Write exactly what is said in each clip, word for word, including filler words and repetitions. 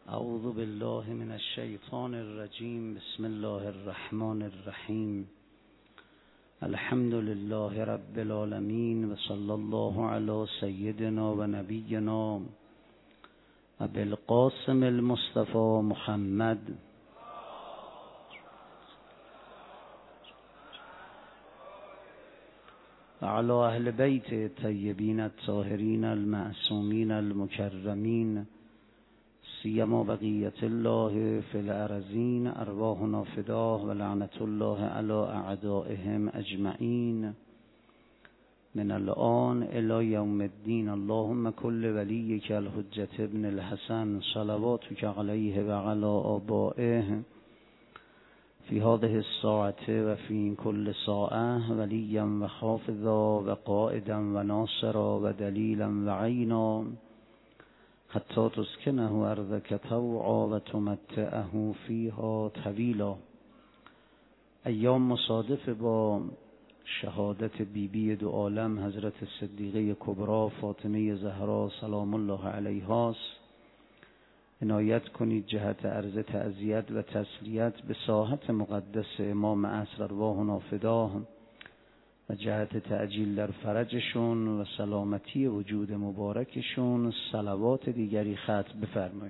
اعوذ بالله من الشیطان الرجیم. بسم الله الرحمن الرحیم. الحمد لله رب العالمین و صلی الله علی سیدنا و نبینا ابی القاسم المصطفى محمد و علی اهل بیت الطیبین الطاهرین المعصومین المکرمین سیما بقیت الله فی الارضین ارواحنا فداه و لعنت الله علی اعدائهم اجمعین من الان الی یوم الدین. اللهم کل ولیک الحجة ابن الحسن صلواتک علیه و علی آبائه فی هذه الساعة و فی کل ساعة ولیا و حافظا و قائدا و ناصرا و دلیلا و عینا حتی تسکنه ارضک طوعا و تمتعه فیها طویلا. ایام مصادف با شهادت بی بی دو عالم حضرت صدیقه کبری فاطمه زهرا سلام الله علیها است. عنایت کنید جهت عرض تعزیت و تسلیت به ساحت مقدس امام عصر ارواحنا فداه و جهت تعجیل در فرجشون و سلامتی وجود مبارکشون صلوات دیگری ختم بفرمایید.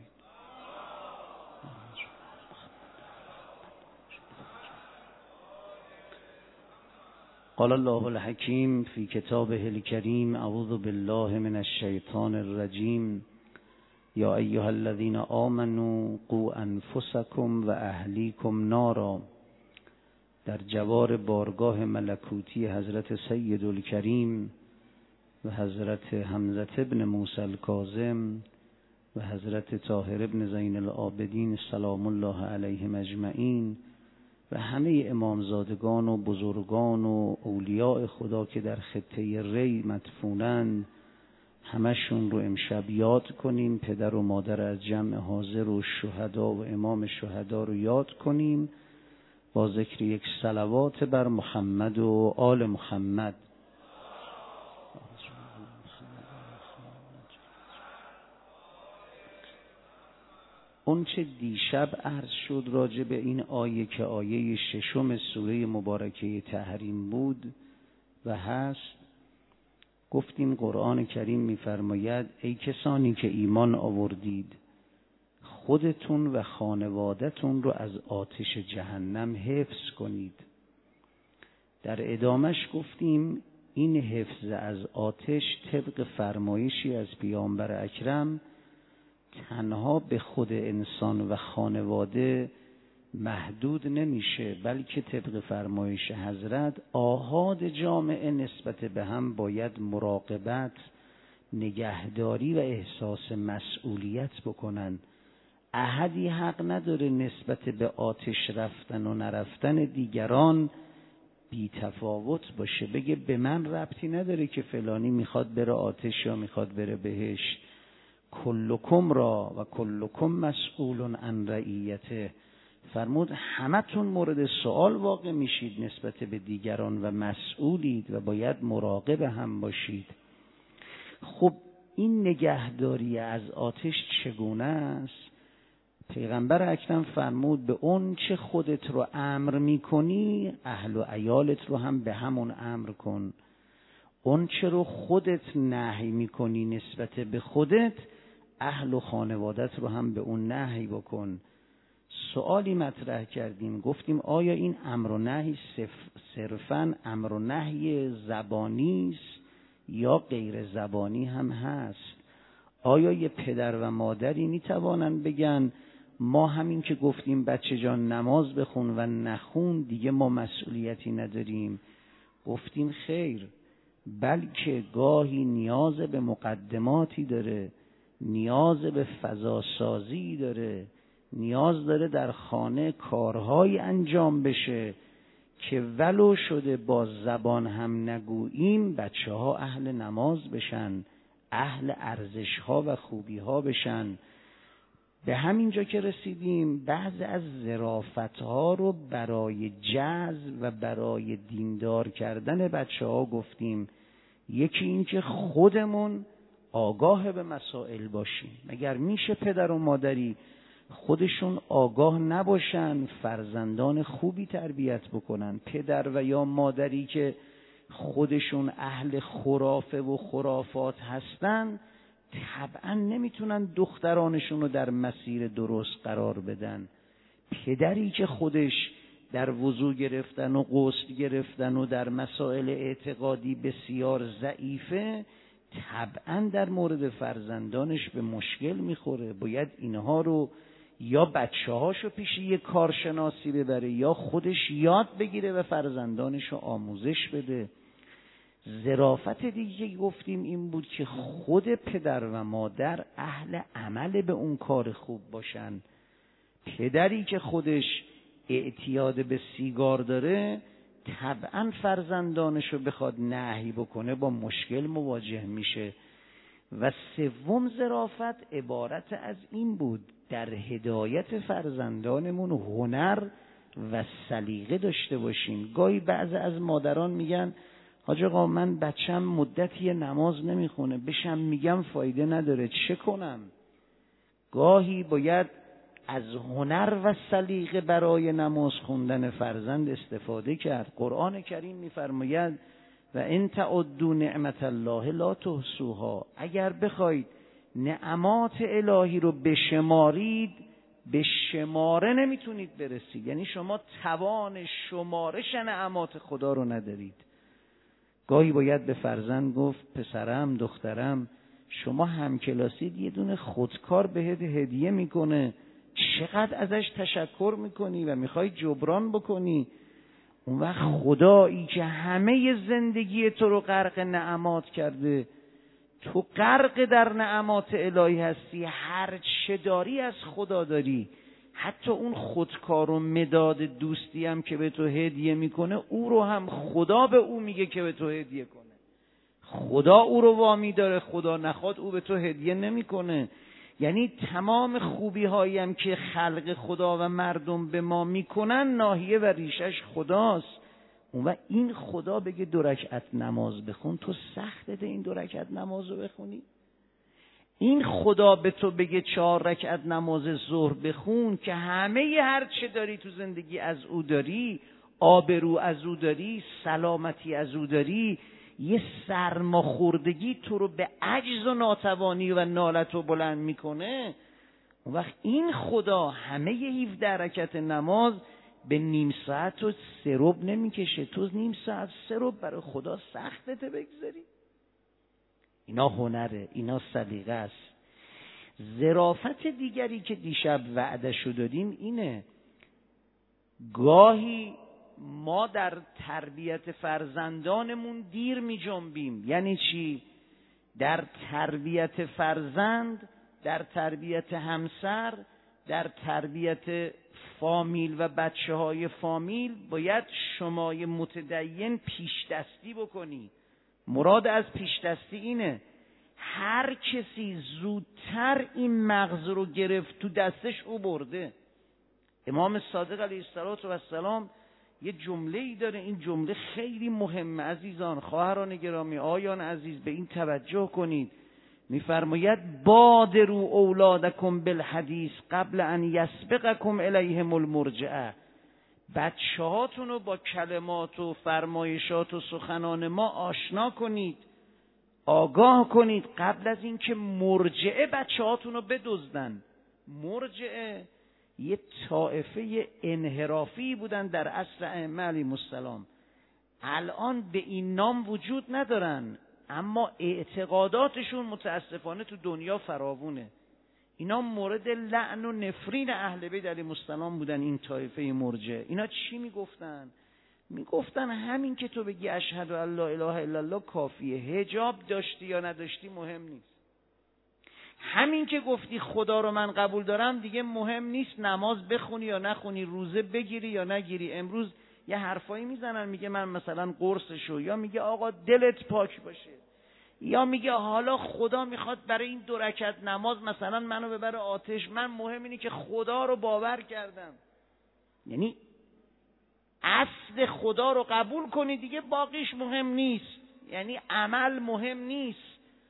قال الله الحکیم فی کتابه الکریم اعوذ بالله من الشیطان الرجیم. یا ایها الذین آمنوا قوا انفسکم و اهلیکم نارا. در جوار بارگاه ملکوتی حضرت سید الکریم و حضرت حمزه ابن موسی الکاظم و حضرت طاهر ابن زین العابدین سلام الله علیهم اجمعین و همه امامزادگان و بزرگان و اولیاء خدا که در خطه ری مدفونند همشون رو امشب یاد کنیم. پدر و مادر از جمع حاضر و شهدا و امام شهدا رو یاد کنیم با ذکر یک صلوات بر محمد و آل محمد. اون چه دیشب عرض شد راجع به این آیه که آیه ششم سوره مبارکه تحریم بود و هست، گفتیم قرآن کریم می‌فرماید ای کسانی که ایمان آوردید خودتون و خانواده‌تون رو از آتش جهنم حفظ کنید. در ادامش گفتیم این حفظ از آتش طبق فرمایشی از پیامبر اکرم تنها به خود انسان و خانواده محدود نمیشه، بلکه طبق فرمایش حضرت آحاد جامعه نسبت به هم باید مراقبت، نگهداری و احساس مسئولیت بکنن. احدی حق نداره نسبت به آتش رفتن و نرفتن دیگران بی تفاوت باشه، بگه به من ربطی نداره که فلانی میخواد بره آتش یا میخواد بره بهشت. کلکم را و کلکم مسئول عن رعیته. فرمود همتون مورد سوال واقع میشید نسبت به دیگران و مسئولید و باید مراقب هم باشید. خب این نگهداری از آتش چگونه است؟ پیغمبر اکرم فرمود به اون چه خودت رو امر میکنی اهل و عیالت رو هم به همون امر کن. اون چه رو خودت نهی میکنی نسبت به خودت اهل و خانوادت رو هم به اون نهی بکن. سوالی مطرح کردیم، گفتیم آیا این امر و نهی صرفاً امر و نهی زبانی است یا غیر زبانی هم هست؟ آیا یه پدر و مادری میتوانن بگن ما همین که گفتیم بچه جان نماز بخون و نخون دیگه ما مسئولیتی نداریم؟ گفتیم خیر، بلکه گاهی نیاز به مقدماتی داره، نیاز به فضاسازی داره، نیاز داره در خانه کارهای انجام بشه که ولو شده با زبان هم نگوییم بچه ها اهل نماز بشن، اهل ارزش ها و خوبی ها بشن. به همینجا که رسیدیم بعض از ظرافت ها رو برای جذب و برای دیندار کردن بچه ها گفتیم. یکی این که خودمون آگاه به مسائل باشیم. مگر میشه پدر و مادری خودشون آگاه نباشن فرزندان خوبی تربیت بکنن. پدر و یا مادری که خودشون اهل خرافه و خرافات هستن طبعا نمیتونن دخترانشون رو در مسیر درست قرار بدن. پدری که خودش در وضو گرفتن و غسل گرفتن و در مسائل اعتقادی بسیار ضعیفه طبعا در مورد فرزندانش به مشکل میخوره. باید اینها رو یا بچه هاشو پیش یک کارشناسی ببره یا خودش یاد بگیره و فرزندانش رو آموزش بده. ظرافت دیگه که گفتیم این بود که خود پدر و مادر اهل عمل به اون کار خوب باشن. پدری که خودش اعتیاد به سیگار داره طبعا فرزندانش رو بخواد نهی بکنه با مشکل مواجه میشه. و سوم ظرافت عبارت از این بود در هدایت فرزندانمون هنر و سلیقه داشته باشیم. گاهی بعضی از مادران میگن حاج آقا من بچم مدتی نماز نمیخونه، بشم میگم فایده نداره، چه کنم؟ گاهی باید از هنر و سلیقه برای نماز خوندن فرزند استفاده کرد. قرآن کریم میفرماید و ان تعدوا نعمت الله لا تحصوها، اگر بخواید نعمات الهی رو بشمارید به شماره نمیتونید برسید. یعنی شما توان شمارش نعمات خدا رو ندارید. گاهی باید به فرزند گفت پسرم دخترم شما همکلاسید یه دونه خودکار بهت هدیه میکنه، چقدر ازش تشکر میکنی و میخوای جبران بکنی. اون وقت خدایی که همه زندگی تو رو غرق نعمات کرده، تو غرق در نعمات الهی هستی، هر چه داری از خدا داری. حتی اون خودکار و مداد دوستی هم که به تو هدیه میکنه او رو هم خدا به او میگه که به تو هدیه کنه. خدا او رو وامی داره، خدا نخواد او به تو هدیه نمیکنه. یعنی تمام خوبی هایی هم که خلق خدا و مردم به ما میکنن ناحیه و ریشش خداست. اون و این خدا بگه دو رکعت نماز بخون، تو سخته این دو رکعت نماز رو بخونی؟ این خدا به تو بگه چهار رکعت نماز ظهر بخون که همه هر چه داری تو زندگی از او داری، آبرو از او داری، سلامتی از او داری، یه سرماخوردگی تو رو به عجز و ناتوانی و نالت و بلند میکنه. اون وقت این خدا همه هفده رکعت نماز به نیم ساعت و سه ربع نمیکشه. تو نیم ساعت سه ربع برای خدا سختته بگذاری؟ اینا هنره، اینا سلیقه است. ظرافت دیگری که دیشب وعده‌شو دادیم اینه، گاهی ما در تربیت فرزندانمون دیر می جنبیم. یعنی چی؟ در تربیت فرزند، در تربیت همسر، در تربیت فامیل و بچه های فامیل باید شمای متدین پیش دستی بکنی. مراد از پیش دستی اینه هر کسی زودتر این مغز رو گرفت تو دستش او برده. امام صادق علیه السلام یه جمله ای داره، این جمله خیلی مهمه عزیزان، خواهران گرامی، آیان عزیز به این توجه کنید. میفرماید بادروا اولادکم بالحدیث قبل ان یسبقکم الیهم المرجعه. بچه هاتون رو با کلمات و فرمایشات و سخنان ما آشنا کنید، آگاه کنید قبل از اینکه مرجعه بچه هاتون رو بدزدن. مرجعه یه طائفه انحرافی بودن در عصر ائمه علیهم السلام، الان به این نام وجود ندارن اما اعتقاداتشون متاسفانه تو دنیا فراوونه. اینا مورد لعن و نفرین اهل بیت علیهم السلام بودن. این طایفه مرجعه اینا چی میگفتن؟ میگفتن همین که تو بگی اشهد ان لا اله الا الله کافیه، حجاب داشتی یا نداشتی مهم نیست. همین که گفتی خدا رو من قبول دارم دیگه مهم نیست نماز بخونی یا نخونی، روزه بگیری یا نگیری. امروز یه حرفایی میزنن، میگه من مثلا قرصشو، یا میگه آقا دلت پاک باشه، یا میگه حالا خدا میخواد برای این دو رکعت نماز مثلا منو ببره آتش، من مهم اینه که خدا رو باور کردم. یعنی اصل خدا رو قبول کنی دیگه باقیش مهم نیست، یعنی عمل مهم نیست.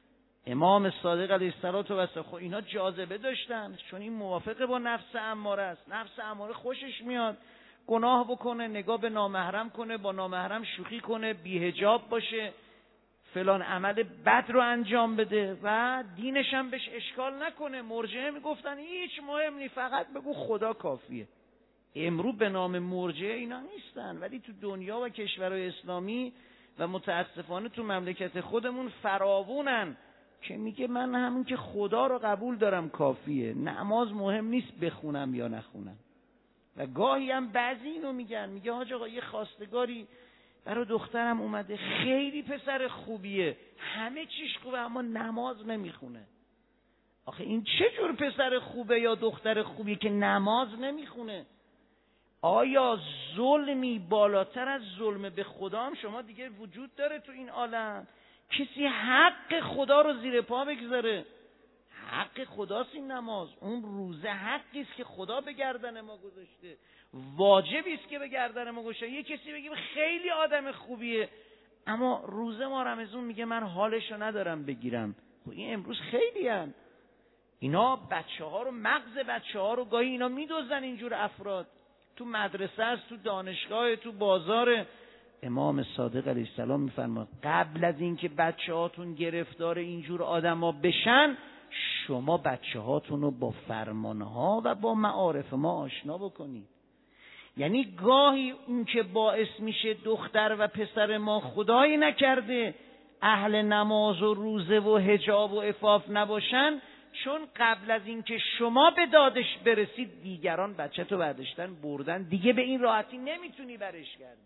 امام صادق علیه السلام خب اینا جاذبه داشتن، چون این موافقه با نفس اماره است. نفس اماره خوشش میاد گناه بکنه، نگاه به نامحرم کنه، با نامحرم شوخی کنه، بی‌حجاب باشه، فلان عمل بد رو انجام بده و دینش هم بهش اشکال نکنه. مرجعه میگفتن هیچ مهم نی، فقط بگو خدا کافیه. امرو به نام مرجعه اینا نیستن، ولی تو دنیا و کشورهای اسلامی و متاسفانه تو مملکت خودمون فراوونن که میگه من همون که خدا رو قبول دارم کافیه، نماز مهم نیست بخونم یا نخونم. و گاهی هم بعضی اینو میگن، میگه حاج آقا یه خواستگاری برای دخترم اومده، خیلی پسر خوبیه، همه چیش خوبه، اما نماز نمیخونه. آخه این چه جور پسر خوبه یا دختر خوبیه که نماز نمیخونه؟ آیا ظلمی بالاتر از ظلم به خدا هم شما دیگه وجود داره تو این عالم؟ کسی حق خدا رو زیر پا بگذاره؟ حق خداست این نماز، اون روزه حقی است که خدا به گردن ما گذاشته، واجبی است که به گردن ما گذاشته. یه کسی بگیم خیلی آدم خوبیه اما روزه ما رمضان میگه من حالشو ندارم بگیرم. خب این امروز خیلی هن. اینا بچه ها رو، مغز بچه ها رو گاهی اینا میدوزن اینجور افراد، تو مدرسه است، تو دانشگاه، تو بازار. امام صادق علیه السلام میفرماد قبل از اینکه بچه هاتون گرفتار اینجور آدم ها بشن، شما بچه هاتون رو با فرمانها و با معارف ما آشنا بکنید. یعنی گاهی اون که باعث میشه دختر و پسر ما خدایی نکرده اهل نماز و روزه و حجاب و عفاف نباشن، چون قبل از اینکه شما به دادش برسید دیگران بچه تو برداشتن بردن، دیگه به این راحتی نمیتونی برش گردی.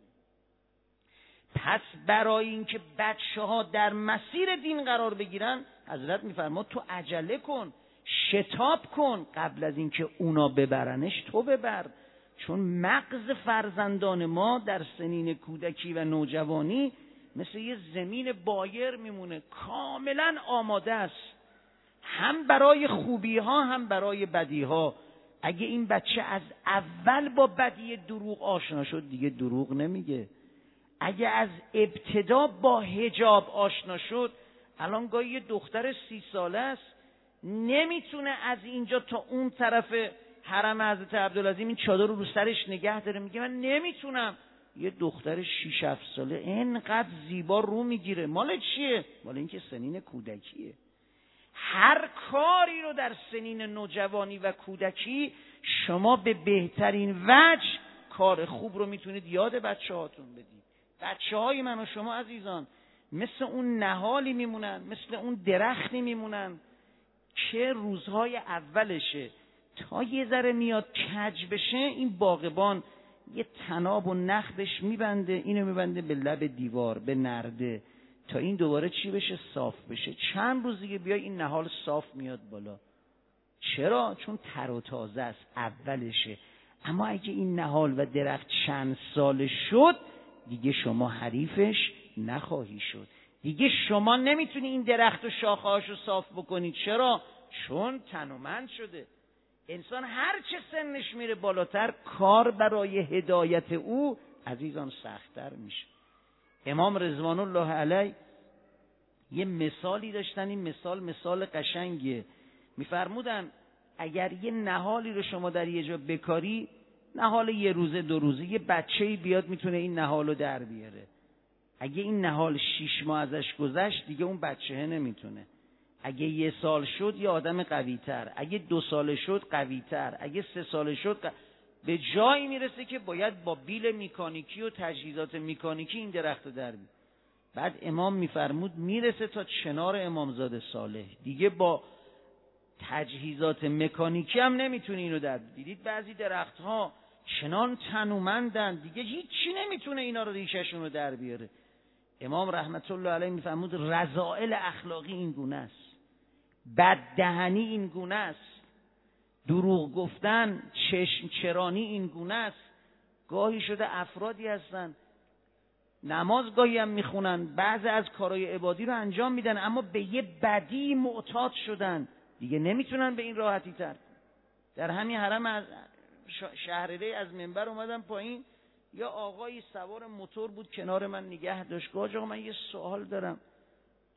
پس برای اینکه بچه ها در مسیر دین قرار بگیرن، حضرت میفرماد تو عجله کن، شتاب کن، قبل از اینکه اونا ببرنش تو ببر. چون مغز فرزندان ما در سنین کودکی و نوجوانی مثل یه زمین بایر میمونه، کاملا آماده است، هم برای خوبی ها هم برای بدی ها. اگه این بچه از اول با بدی دروغ آشنا شد دیگه دروغ نمیگه. اگه از ابتدا با حجاب آشنا شد، الان گاهی یه دختر سی ساله است نمیتونه از اینجا تا اون طرف حرم حضرت عبدالعظیم این چادر رو رو سرش نگه داره، میگه من نمیتونم. یه دختر شیش هفت ساله اینقدر زیبا رو میگیره، مال چیه؟ مال اینکه سنین کودکیه. هر کاری رو در سنین نوجوانی و کودکی شما به بهترین وجه کار خوب رو میتونید یاد بچه هاتون بدید. بچه های من و شما عزیزان مثل اون نهالی میمونن، مثل اون درختی میمونن که روزهای اولشه، تا یه ذره میاد کج بشه این باغبان یه تناب و نخلش میبنده، اینو میبنده به لب دیوار، به نرده، تا این دوباره چی بشه؟ صاف بشه. چند روز دیگه بیای این نهال صاف میاد بالا. چرا؟ چون تر و تازه است، اولشه. اما اگه این نهال و درخت چند ساله شد دیگه شما حریفش نخواهی شد، دیگه شما نمیتونی این درخت و شاخه‌هاشو صاف بکنی. چرا؟ چون تنومند شده. انسان هر چه سنش میره بالاتر کار برای هدایت او عزیزان سخت‌تر میشه. امام رضوان الله علیه یه مثالی داشتن، این مثال مثال قشنگیه. میفرمودن اگر یه نهالی رو شما در یه جا بکاری، نهال یه روزه دو روزه، یه بچه‌ای بیاد میتونه این نهال رو در بیاره. اگه این نهال شیش ماه ازش گذشت دیگه اون بچه‌ه نمیتونه. اگه یه سال شد یه آدم قوی‌تر، اگه دو ساله شد قوی‌تر، اگه سه ساله شد قو... به جایی میرسه که باید با بیل میکانیکی و تجهیزات میکانیکی این درخت رو در بیاره. بعد امام میفرمود میرسه تا چنار امامزاده صالح، دیگه با تجهیزات مکانیکی هم نمیتونه اینو در بیاره. دیدید بعضی درخت‌ها چنان تنومندن دیگه هیچی نمیتونه اینا رو ریشه‌شون رو در بیاره. امام رحمت الله علیه میفرمود رذائل اخلاقی این گونه است، بددهنی این گونه است، دروغ گفتن، چشم چرانی این گونه است. گاهی شده افرادی هستن نماز گاهی هم میخونن، بعضی از کارهای عبادی رو انجام میدن، اما به یه بدی معتاد شدن دیگه نمیتونن به این راحتی تر. در همین حرم از شهرره از منبر اومدم پایین، یا آقایی سوار موتور بود کنار من نگه داشت. گفت آقا من یه سوال دارم،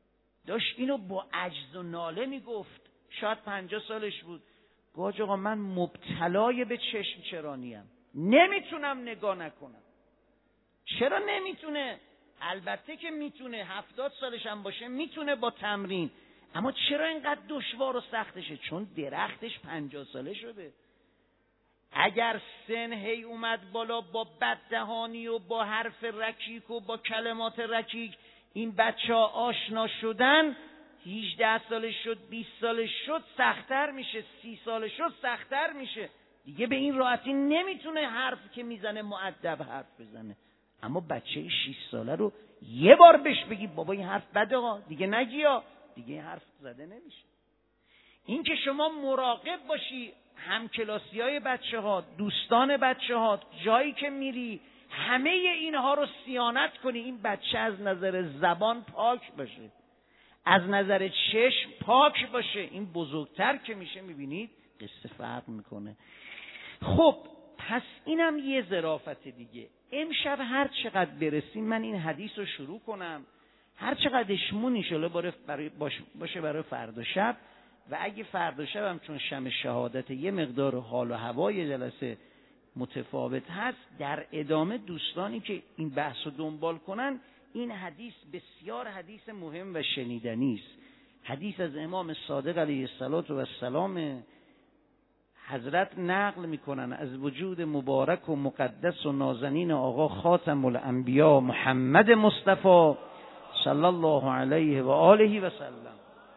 داشت اینو با عجز و ناله میگفت. شاید پنجاه سالش بود. گفت آقا من مبتلای به چشم چرانیم، نمیتونم نگاه نکنم. چرا نمیتونه؟ البته که میتونه، هفتاد سالش هم باشه میتونه با تمرین، اما چرا اینقدر دشوار و سختشه؟ چون درختش پنجاه ساله شده. اگر سن هی اومد بالا با بددهانی و با حرف رکیک و با کلمات رکیک این بچه ها آشنا شدن، هجده سالش شد، بیست سالش شد، سخت‌تر میشه، سی سالش شد، سخت‌تر میشه. دیگه به این راحتی نمیتونه حرف که میزنه مؤدب حرف بزنه. اما بچه شش ساله رو یه بار بهش بگی بابا این حرف بده ها، دیگه نگی ها، دیگه این حرف زده نمیشه. این که شما مراقب باشی همکلاسی های بچه ها، دوستان بچه ها، جایی که میری همه اینها رو صیانت کنی. این بچه از نظر زبان پاک باشه، از نظر چشم پاک باشه. این بزرگتر که میشه میبینید قصه فرق میکنه. خب پس اینم یه ظرافت دیگه. امشب هر چقدر برسیم من این حدیث رو شروع کنم، هر چقدر اشمون انشالله برای باشه برای فردا شب. و اگه فردا شب هم چون شم شهادت یه مقدار حال و هوای جلسه متفاوت هست، در ادامه دوستانی که این بحث رو دنبال کنن، این حدیث بسیار حدیث مهم و شنیدنی است. حدیث از امام صادق علیه السلام، حضرت نقل میکنن از وجود مبارک و مقدس و نازنین آقا خاتم الانبیا محمد مصطفی صلی الله علیه و آله و سلم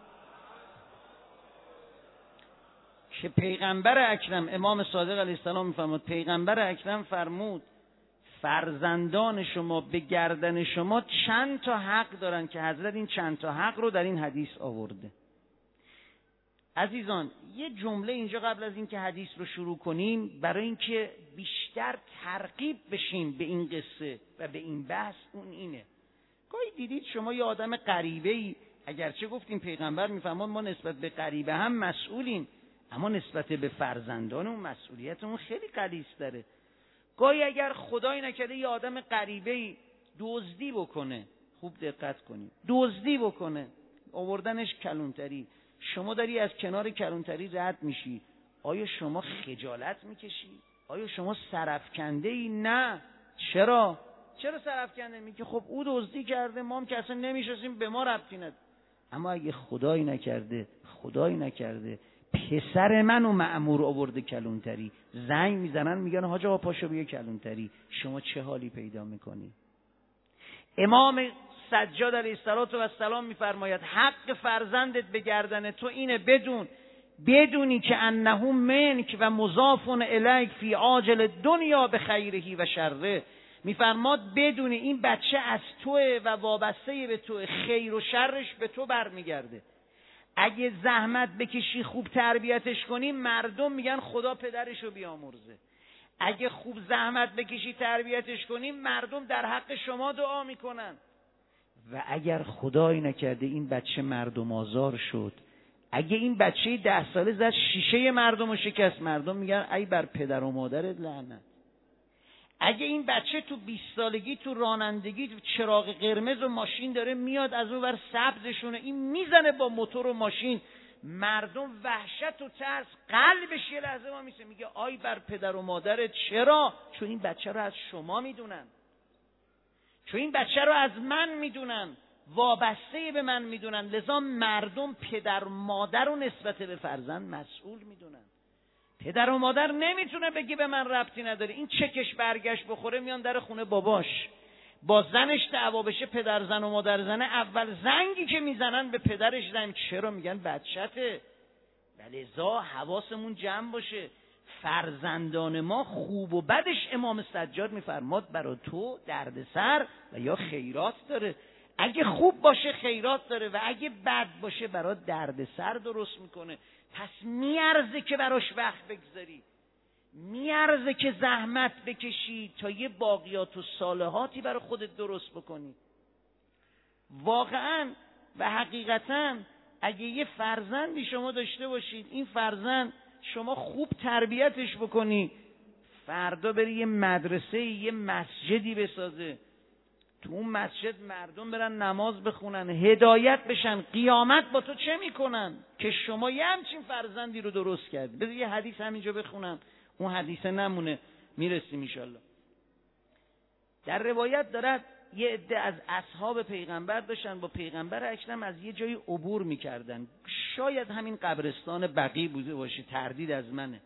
که پیغمبر اکرم امام صادق علیه السلام میفرمود، پیغمبر اکرم فرمود فرزندان شما به گردن شما چند تا حق دارن که حضرت این چند تا حق رو در این حدیث آورده. عزیزان یه جمله اینجا قبل از این که حدیث رو شروع کنیم، برای اینکه بیشتر ترغیب بشیم به این قصه و به این بحث، اون اینه. گاهی دیدید شما یه آدم غریبه‌ای، اگرچه گفتیم پیغمبر میفرماد ما نسبت به غریبه هم مسئولیم، اما نسبت به فرزندان اون مسئولیتمون خیلی غلیظ‌تره. گاهی اگر خدای نکرده یه آدم غریبه‌ای دزدی بکنه، خوب دقت کنید، دزدی بکنه، آوردنش کلانتری، شما داری از کنار کلانتری رد میشی، آیا شما خجالت میکشی؟ آیا شما سرافکنده ای؟ نه. چرا؟ چرا سرافکنده؟ میگه خب او دزدی کرده، ما هم که اصلا نمیشناسیم، به ما ربطی نداره. اما اگه خدای نکرده خدای نکرده پسر منو مأمور آورده کلانتری، زنگ میزنن میگن حاج آقا پاشو بیا کلانتری، شما چه حالی پیدا میکنی؟ امام سجاد علیه السلام میفرماید حق فرزندت به گردن تو اینه، بدون بدونی که انه منک و مضاف الیک فی عاجل دنیا به خیره و شره. میفرماد بدونی این بچه از توه و وابسته به توه، خیر و شرش به تو برمیگرده. اگه زحمت بکشی خوب تربیتش کنی، مردم میگن خدا پدرشو بیامرزه. اگه خوب زحمت بکشی تربیتش کنی، مردم در حق شما دعا میکنن. و اگر خدای نکرده این بچه مردم آزار شد، اگه این بچه ده ساله زد شیشه مردم رو شکست، مردم میگن ای بر پدر و مادرت لعنت. اگه این بچه تو بیست سالگی تو رانندگی چراغ قرمز و ماشین داره میاد از اون ور سبزشونه، این میزنه با موتور و ماشین، مردم وحشت و ترس قلبش یه لحظه ما میشه، میگه آی بر پدر و مادرت. چرا؟ چون این بچه رو از شما میدونن، چون این بچه رو از من میدونن، وابسته به من میدونن. لذا مردم پدر و مادر رو نسبت به فرزند مسئول میدونن. پدر و مادر نمیتونه بگی به من ربطی نداره. این چکش برگشت بخوره میان در خونه باباش، با زنش دعوا بشه، پدر زن و مادر زنه، اول زنگی که میزنن به پدرش زنگ. چرا؟ میگن بچته. لذا حواسمون جمع باشه. فرزندان ما خوب و بدش امام سجاد میفرماد برای تو دردسر و یا خیرات داره. اگه خوب باشه خیرات داره و اگه بد باشه برای دردسر درست میکنه. پس میارزه که براش وقت بگذاری، میارزه که زحمت بکشی تا یه باقیات و صالحاتی برای خودت درست بکنی. واقعا و حقیقتا اگه یه فرزندی شما داشته باشید، این فرزند شما خوب تربیتش بکنی، فردا بری یه مدرسه یه مسجدی بسازه، تو اون مسجد مردم برن نماز بخونن، هدایت بشن، قیامت با تو چه میکنن که شما یه همچین فرزندی رو درست کردی. بذار یه حدیث همینجا بخونم، اون حدیث نمونه، میرسیم انشالله. در روایت دارد یه عده از اصحاب پیغمبر داشتن با پیغمبر اکرم از یه جایی عبور میکردن، شاید همین قبرستان بقیع بوده باشه، تردید از منه.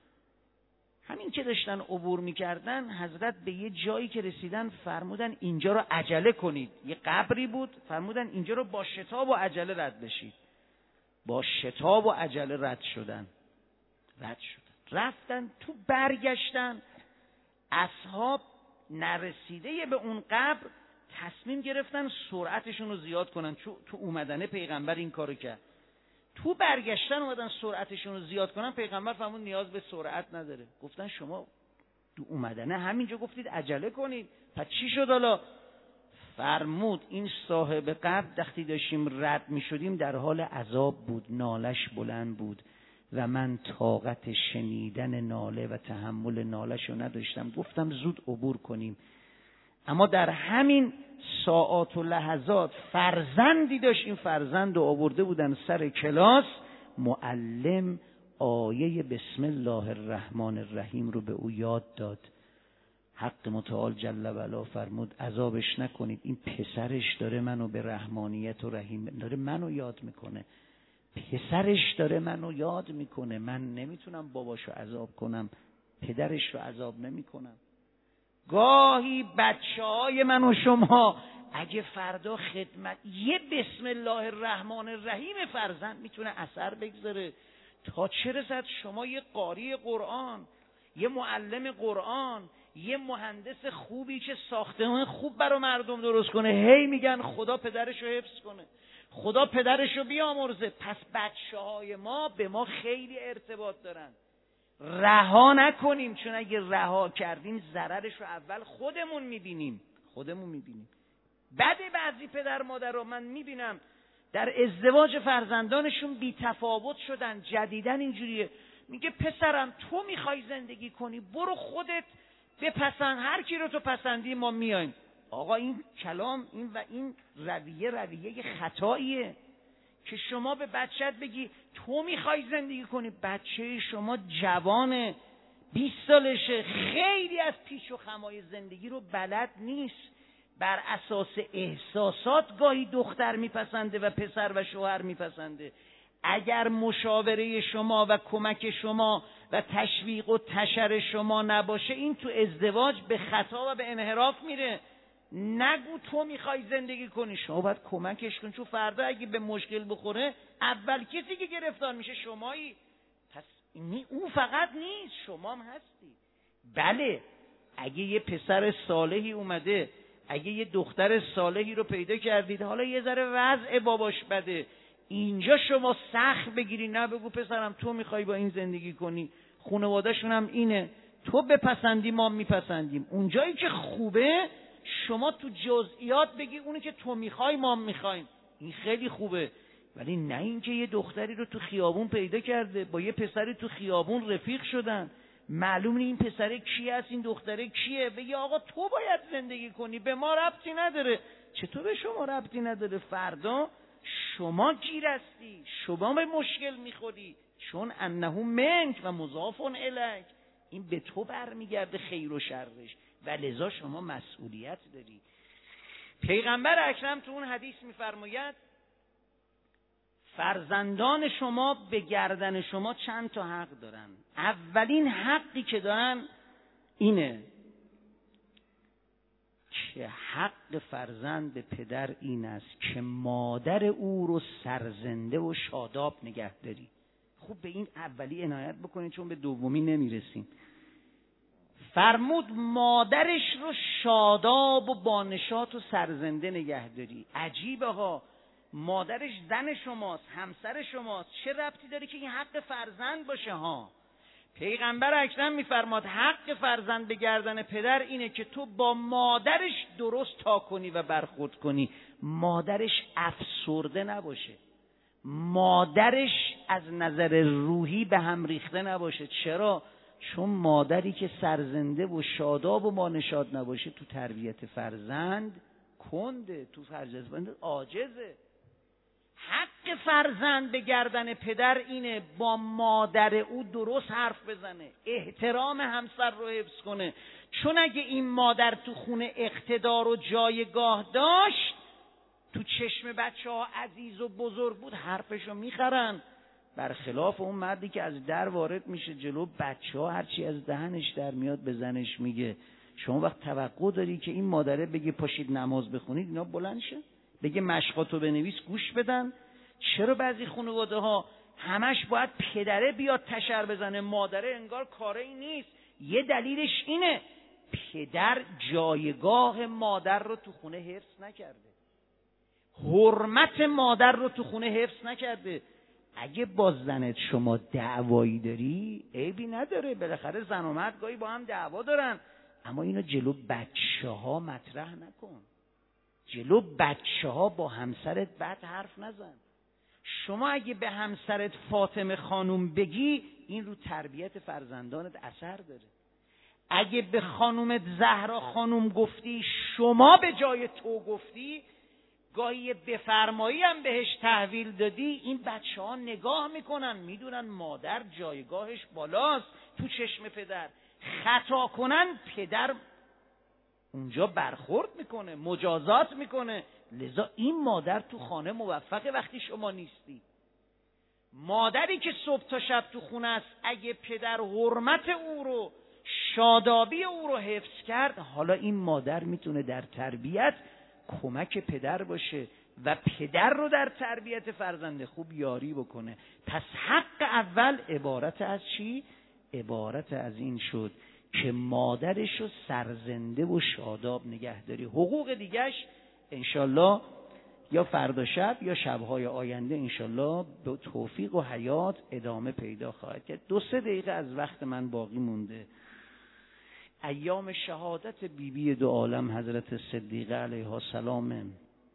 همین که داشتن عبور میکردن حضرت به یه جایی که رسیدن فرمودن اینجا رو عجله کنید. یه قبری بود، فرمودن اینجا رو با شتاب و عجله رد بشید. با شتاب و عجله رد شدن رد شدن رفتن تو، برگشتن. اصحاب نرسیده به اون قبر تصمیم گرفتن سرعتشون رو زیاد کنن، چون تو اومدنه پیغمبر این کارو کرد. تو برگشتن اومدن سرعتشون رو زیاد کنن، پیغمبر فرمود نیاز به سرعت نداره. گفتن شما تو اومدنه همینجا گفتید عجله کنید، پس چی شد حالا؟ فرمود این صاحب قبر وقتی داشتیم رد می شدیم در حال عذاب بود، نالش بلند بود و من طاقت شنیدن ناله و تحمل نالش رو نداشتم، گفتم زود عبور کنیم. اما در همین ساعات و لحظات فرزندی داشت، این فرزند رو آورده بودن سر کلاس، معلم آیه بسم الله الرحمن الرحیم رو به او یاد داد. حق متعال جل و علا فرمود عذابش نکنید، این پسرش داره منو به رحمانیت و رحیم داره منو یاد میکنه، پسرش داره منو یاد میکنه، من نمیتونم باباشو عذاب کنم، پدرش رو عذاب نمیکنم. گاهی بچه های من و شما اگه فردا خدمت یه بسم الله الرحمن الرحیم فرزند میتونه اثر بگذاره، تا چه رسد شما یه قاری قرآن، یه معلم قرآن، یه مهندس خوبی که ساختمان خوب برای مردم درست کنه، هی میگن خدا پدرشو حفظ کنه، خدا پدرشو بیامرزه. پس بچه های ما به ما خیلی ارتباط دارن، رها نکنیم، چون اگه رها کردیم ضررش رو اول خودمون میبینیم خودمون میبینیم بعد بعضی پدر مادر رو من میبینم در ازدواج فرزندانشون بی تفاوت شدن، جدیدن اینجوریه، میگه پسرم تو میخوای زندگی کنی برو خودت بپسند، هر کی رو تو پسندی ما میایم. آقا این کلام این و این رویه رویه خطاییه که شما به بچت بگی تو میخوای زندگی کنی، بچه شما جوانه، بیست سالشه، خیلی از پیچ و خمای زندگی رو بلد نیست، بر اساس احساسات گاهی دختر میپسنده و پسر و شوهر میپسنده. اگر مشاوره شما و کمک شما و تشویق و تشر شما نباشه، این تو ازدواج به خطا و به انحراف میره. نگو تو میخوای زندگی کنی، شما باید کمکش کن، چون فردا اگه به مشکل بخوره اول کسی که گرفتار میشه شمایی. پس این او فقط نیست، شما هم هستی. بله اگه یه پسر صالحی اومده، اگه یه دختر صالحی رو پیدا کردید، حالا یه ذره وضع باباش بده، اینجا شما سخت بگیری، نه بگو پسرم تو میخوای با این زندگی کنی، خانواده‌شون هم اینه، تو بپسندی ما میپسندیم. اونجایی که خوبه شما تو جزئیات بگی اونی که تو میخوای ما میخوایم، این خیلی خوبه. ولی نه اینکه یه دختری رو تو خیابون پیدا کرده، با یه پسری تو خیابون رفیق شدن، معلوم نیست این پسره کی است، این دختره کیه، بگی آقا تو باید زندگی کنی، به ما ربطی نداره. چطور به شما ربطی نداره؟ فردا شما گیر هستی، شما به مشکل میخوری، چون انه منک و مضاف الیک، این به تو برمیگرده خیر و شرش و لذا شما مسئولیت داری. پیغمبر اکرم تو اون حدیث میفرماید فرزندان شما به گردن شما چند تا حق دارن. اولین حقی که دارن اینه که حق فرزند به پدر این است که مادر او رو سرزنده و شاداب نگه داری. خوب به این اولی عنایت بکنید چون به دومی نمیرسیم. فرمود مادرش رو شاداب و بانشات و سرزنده نگه داری. عجیبه ها، مادرش زن شماست، همسر شماست، چه ربطی داره که این حق فرزند باشه ها؟ پیغمبر اکرم میفرماد حق فرزند به گردن پدر اینه که تو با مادرش درست تا کنی و برخورد کنی، مادرش افسرده نباشه، مادرش از نظر روحی به هم ریخته نباشه. چرا؟ چون مادری که سرزنده و شاداب و مانشاد نباشه تو تربیت فرزند کنده، تو فرزند عاجزه. حق فرزند به گردن پدر اینه با مادر او درست حرف بزنه، احترام همسر رو حفظ کنه. چون اگه این مادر تو خونه اقتدار و جایگاه داشت، تو چشم بچه ها عزیز و بزرگ بود، حرفشو میخرن. برخلاف اون مردی که از در وارد میشه جلو بچه ها، هرچی از دهنش در میاد به زنش میگه. شما وقت توقع داری که این مادره بگه پاشید نماز بخونید اینا بلند شه؟ بگه مشقاتو بنویس گوش بدن؟ چرا بعضی خانواده ها همش باید پدره بیاد تشر بزنه، مادره انگار کاری نیست؟ یه دلیلش اینه پدر جایگاه مادر رو تو خونه حفظ نکرده، حرمت مادر رو تو خونه حفظ نکرده. اگه با زنت شما دعوایی داری عیبی نداره، بالاخره زن و مرد گاهی با هم دعوا دارن، اما اینو جلو بچه ها مطرح نکن، جلو بچه ها با همسرت بد حرف نزن. شما اگه به همسرت فاطمه خانوم بگی این رو تربیت فرزندانت اثر داره. اگه به خانومت زهرا خانوم گفتی، شما به جای تو گفتی، گاهی بفرمایی هم بهش تحویل دادی، این بچه ها نگاه میکنن، میدونن مادر جایگاهش بالاست تو چشم پدر. خطا کنن پدر اونجا برخورد میکنه، مجازات میکنه. لذا این مادر تو خانه موفقه وقتی شما نیستی. مادری که صبح تا شب تو خونه است، اگه پدر حرمت او رو، شادابی او رو حفظ کرد، حالا این مادر میتونه در تربیت کمک پدر باشه و پدر رو در تربیت فرزند خوب یاری بکنه. پس حق اول عبارت از چی؟ عبارت از این شد که مادرش رو سرزنده و شاداب نگه داری. حقوق دیگهش انشالله یا فردا شب یا شبهای آینده انشالله به توفیق و حیات ادامه پیدا خواهد کرد. دو سه دقیقه از وقت من باقی مونده. ایام شهادت بیبی بی دو عالم حضرت صدیقه علیها السلام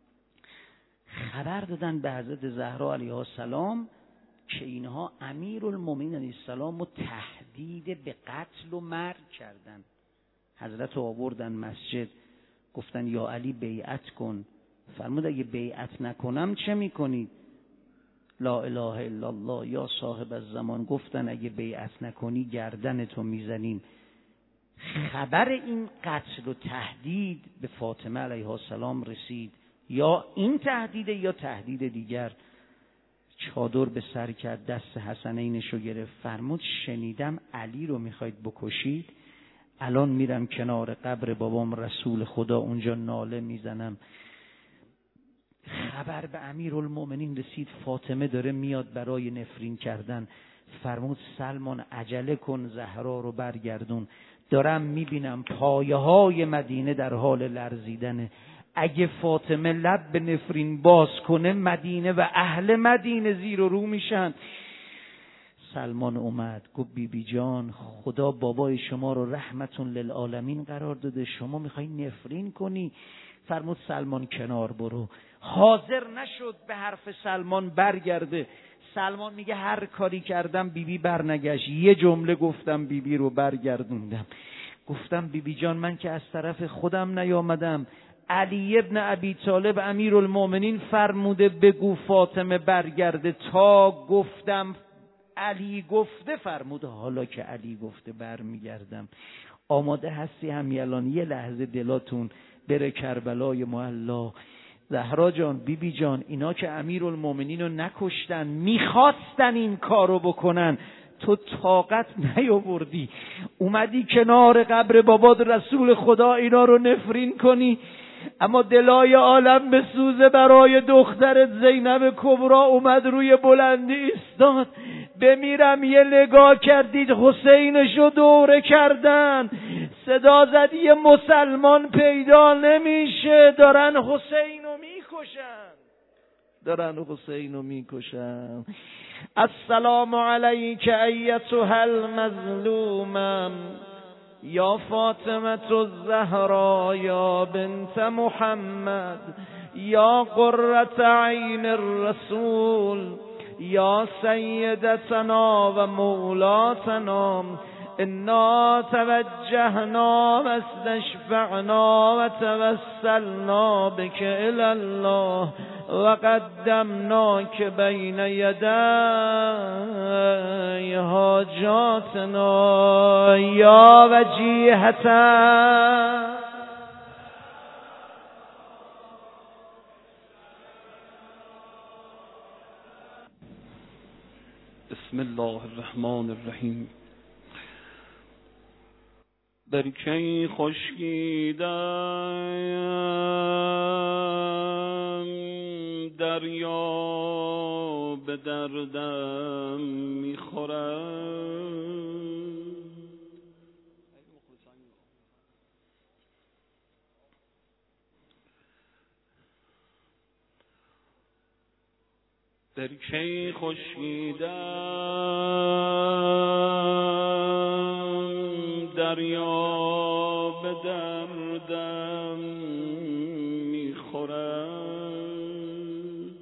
خبر دادن به حضرت زهرا علیها السلام که اینها امیرالمومنین علیه السلام رو تهدید به قتل و مرگ کردن. حضرت آوردن مسجد، گفتن یا علی بیعت کن. فرمود اگه بیعت نکنم چه میکنید؟ لا اله الا الله یا صاحب الزمان. گفتن اگه بیعت نکنی گردنتو میزنیم. خبر این قتل و تهدید به فاطمه علیها السلام رسید، یا این تهدید یا تهدید دیگر. چادر به سر کرد، دست حسنینشو گرفت، فرمود شنیدم علی رو میخواید بکشید، الان میرم کنار قبر بابام رسول خدا اونجا ناله میزنم. خبر به امیرالمومنین رسید فاطمه داره میاد برای نفرین کردن. فرمود سلمان عجله کن، زهرا رو برگردون، دارم میبینم پایه های مدینه در حال لرزیدنه. اگه فاطمه لب به نفرین باز کنه مدینه و اهل مدینه زیر و رو میشن. سلمان اومد گفت بی بی جان خدا بابای شما رو رحمتون للعالمین قرار داده، شما میخوای نفرین کنی؟ فرمود سلمان کنار برو. حاضر نشد به حرف سلمان برگرده. سلمان میگه هر کاری کردم بیبی بی برنگشت، یه جمله گفتم بیبی بی رو برگردوندم. گفتم بیبی بی جان من که از طرف خودم نیامدم، علی ابن ابی طالب امیرالمومنین فرموده بگو فاطمه برگرده، تا گفتم علی گفته فرموده حالا که علی گفته برمیگردم. آماده هستی همین الان یه لحظه دلاتون بره کربلای معلا؟ زهرا جان، بیبی بی جان، اینا که امیرالمومنین رو نکشتن، میخواستن این کارو بکنن، تو طاقت نیاوردی، اومدی کنار قبر بابات رسول خدا اینا رو نفرین کنی. اما دلای عالم به سوزه برای دخترت زینب کبرا اومد روی بلندی ایستاد. بمیرم یه نگاه کردید حسینشو دوره کردن، صدا زد یه مسلمان پیدا نمیشه، دارن حسینو میکشن، دارن حسینو میکشن. السلام علیک ایتها المظلومه یا فاطمه الزهرا یا بنت محمد یا قرة عین الرسول یا سیدتنا و مولاتنا انا توجهنا واستشفعنا وتوسلنا بك الى الله وقدمناك بين يدي حاجاتنا یا وجیهتا. بسم الله الرحمن الرحیم. در کی خشکیدم دریا به دردم میخورد، در کی خشکیدم دریا به دردم میخورد،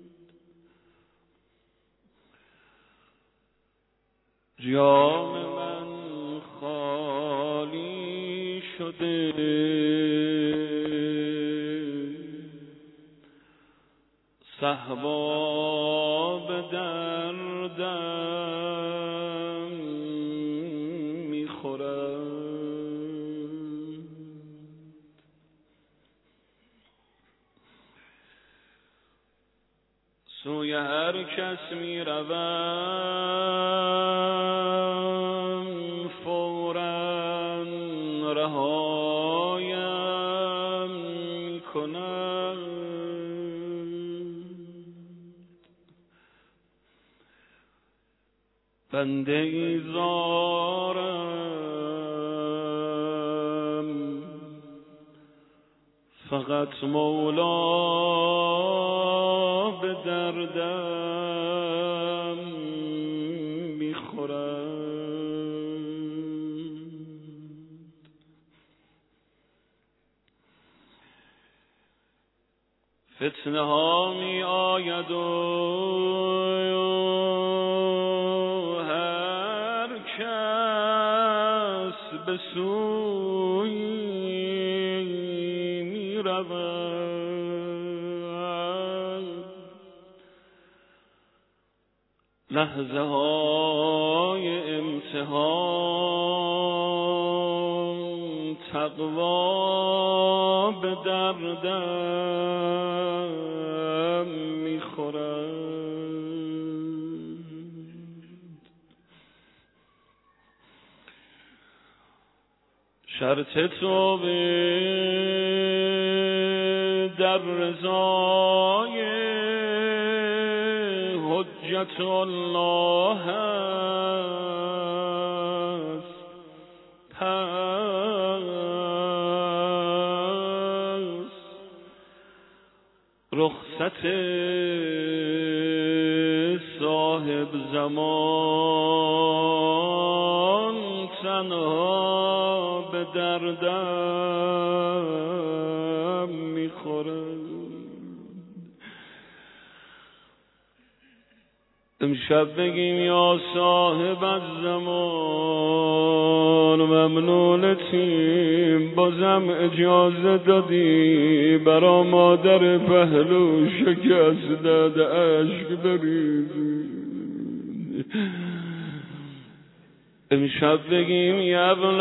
جام من خالی شده صهبا به دردم میخورد، سوی هر کس میروم فوراً رهایم میکند، بنده ایزارم فقط مولا به دردم میخورد، فتنه ها می آید و به سوی می رود، لحظه های امتحان تقوا به دردم می خورد، شرط توبه در رضای حجت الله است، پس رخصت صاحب زمان تنها به دردم میخورد. امشب بگیم یا صاحب الزمان ممنونتیم، بازم اجازه دادی برا مادر پهلو شکست داد عشق بریزی. امشب بگیم یا ابن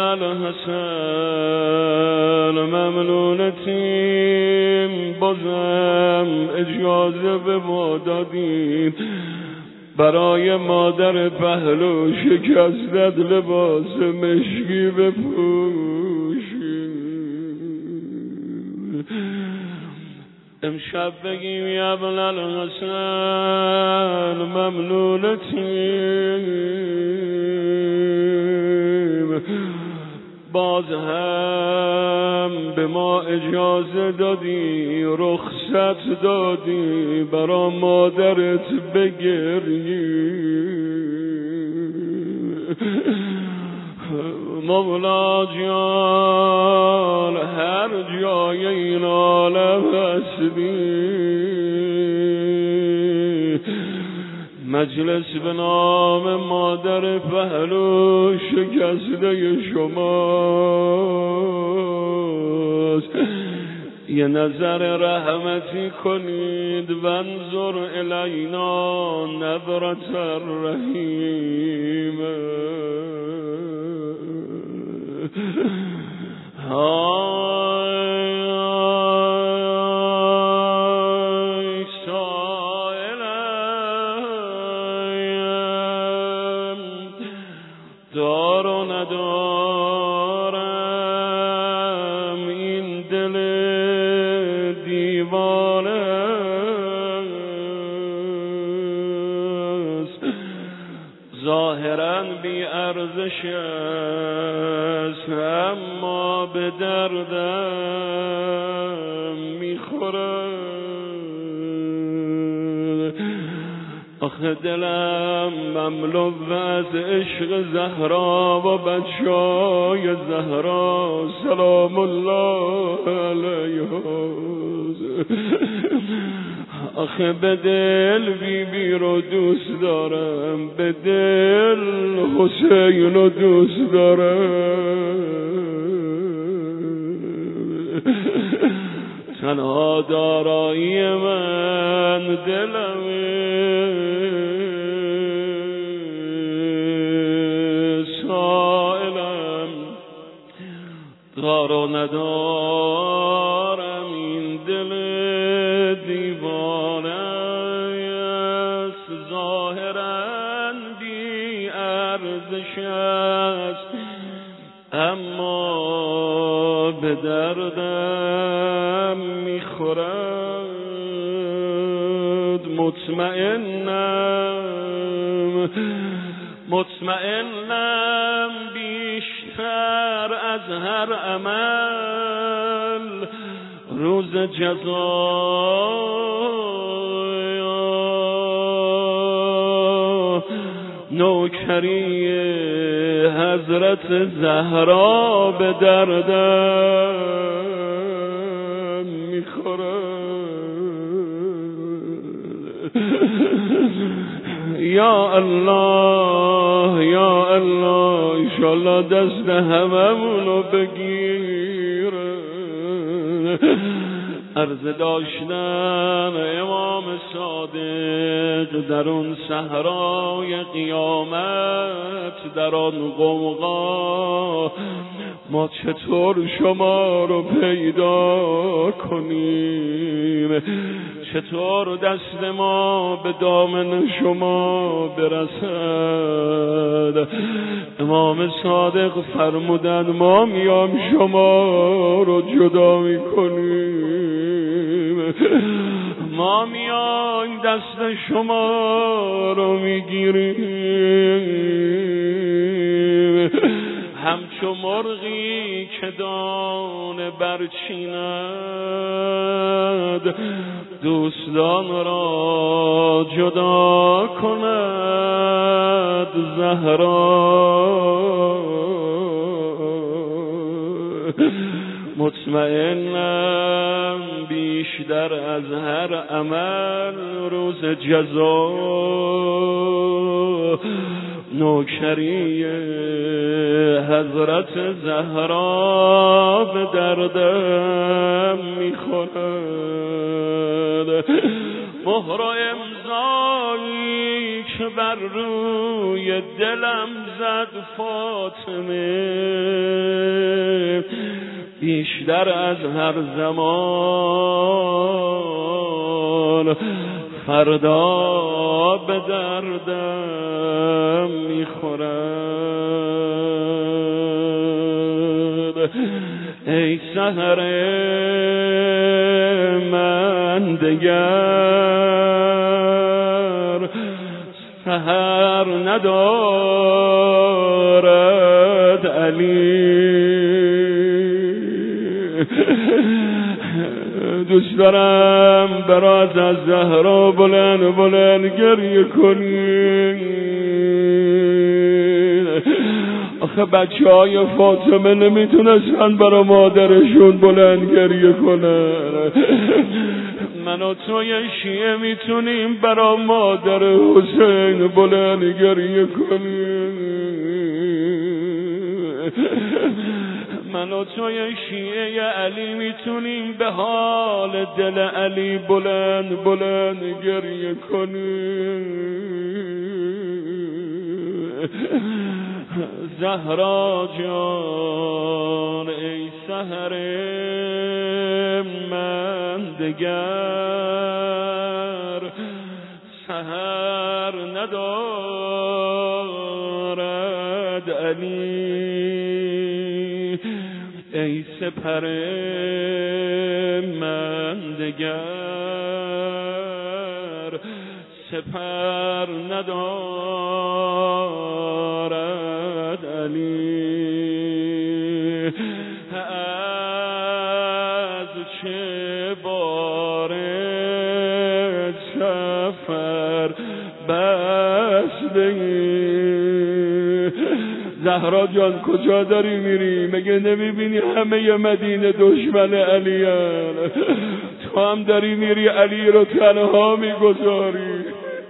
الحسن ممنونتیم، بازم اجازه به ما دادیم برای مادر پهلو شکستت لباس مشکی بپوشیم. امشب بگیم یا ابن الحسن ممنونتیم، باز هم به ما اجازه دادی، رخصت دادی برا مادرت بگری. مولا جان هر جای این عالم هستی، مجلس به نام مادر پهلو شکسته شماست. یه نظر رحمتی کنید وانظر الینا نظرة الرحیم. های سائلم دار و ندارم این دل دیوانه است. ظاهراً بی ارزش است اما به دردم میخورد. آخه دلم مملو از عشق زهرا و بچهای زهرا سلام الله علیها. آخه به دل بی بی رو دوست دارم، به دل حسین رو دوست دارم. تنها دارایی من دلمه. سائلم دار و ندارم این دل دیوانه است. ظاهراً بی ارزش است اما به دردم میخورد. مطمئنم مطمئنم بیشتر از هر عمل روز جزا نوکری حضرت زهرا به دردم میخورد. یا الله یا الله انشالله دست هممونو بگیره. عرض داشتن امام صادق در اون صحرای قیامت، در آن غوغا ما چطور شما رو پیدا کنیم، چطور دست ما به دامن شما برسد. امام صادق فرمودن ما میام شما رو جدا میکنیم، ما میایم دست شما رو میگیریم، همچو مرغی که دانه برچیند دوستان را جدا کند زهرا. مطمئنم بیشتر از هر عمل روز جزا نوکری حضرت زهرا به دردم میخورد. مهر و امضایی که بر روی دلم زد فاطمه بیشتر از هر زمان فردا به دردم میخورد. ای سحر من دگر سحر ندارد علی، دوست دارم برات از زهرا بلند بلند گریه کنی. آخه بچه های فاطمه نمیتونستن برا مادرشون بلند گریه کنن، من و توی شیعه میتونیم برا مادر حسین بلند گریه کنیم. من و توی شیعه علی میتونیم به حال دل علی بلند بلند گریه کنیم. زهرا جان ای سحر من دگر سحر ندارد علی، ای سپر من دگر سپر ندارد علی. از چه باره سفر بسته زهرا جان کجا داری میری؟ مگه نمیبینی همه مدینه دشمن علی هن؟ تو هم داری میری علی رو تنها میگذاری.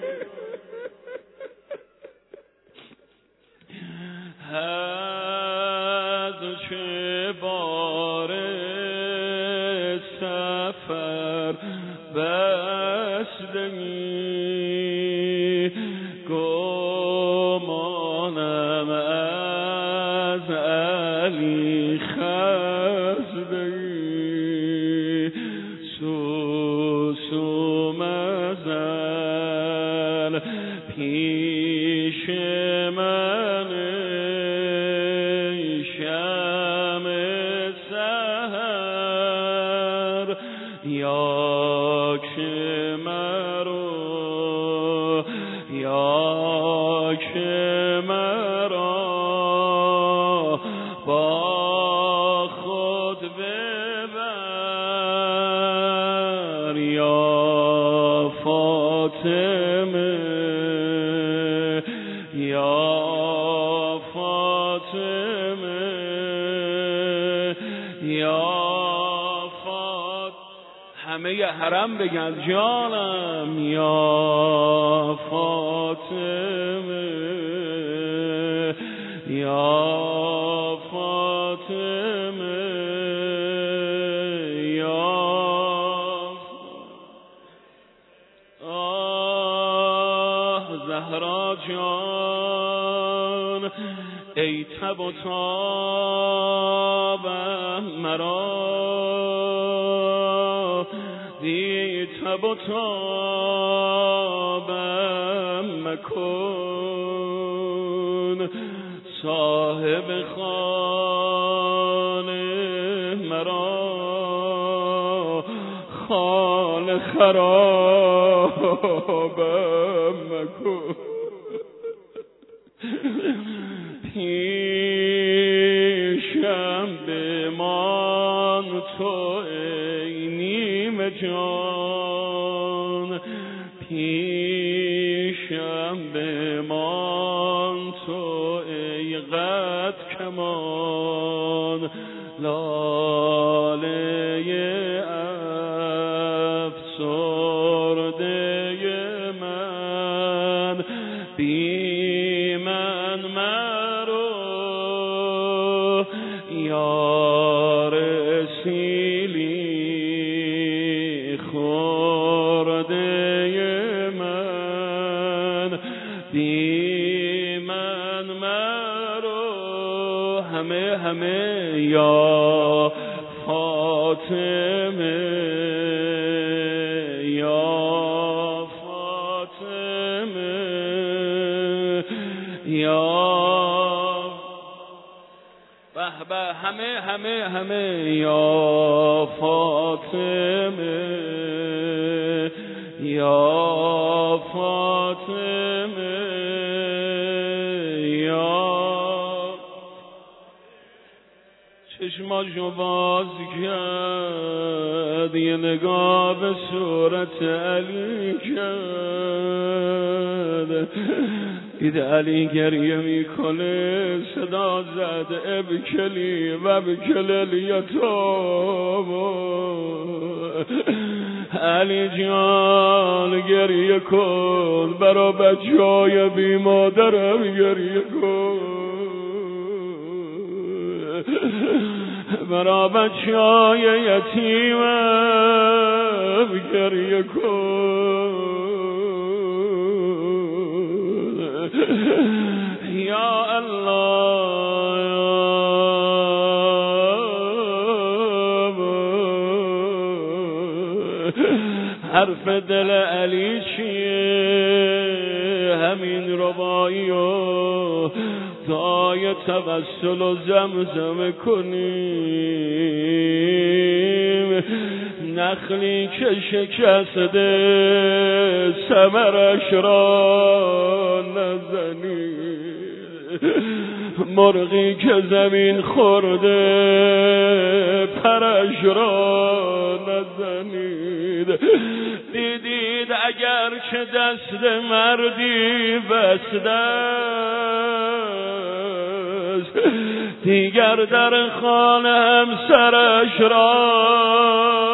از چه باره سفر بستگی گمانم از علی خستگی سوسو مزن پیش من شم سحر یا که مرا یا که مرا با خود ببر یا فاطمه یا فاطمه یا فاطمه. همه حرم بگن جانم یا فاطمه یا فاطمه یا آه زهرا جان ای تب و تابم مرا دی تب و تابم مکن صاحب خانه مرا خانه خرابم مکن. پیشم بمان تو ای نیم جان پیشم بمان تو ای قد کمان لاله افسرده من بی من مرو یار سیلی خورده من بی من مرو همه همه یا فاطمه یا فاطمه یا به به همه همه همه یا فاطمه یا فاطمه یا چشماشو باز کرد یه نگاه به صورت علی کرد دید علی گریه میکنه صدا زد ابکلی و ابکل الیتام علی جان گریه کن، برا بچه‌های بی مادرم گریه کن، برا بچه‌های یتیمم گریه کن. یا الله حرف دل علی چیه؟ همین ربایی و دعای توسل و زمزم کنیم. نخلی که شکسته ثمرش را نزنید، مرغی که زمین خورده پرش را نزنید. دیدید اگر که دست مردی بسته است، دیگر در خانه همسرش را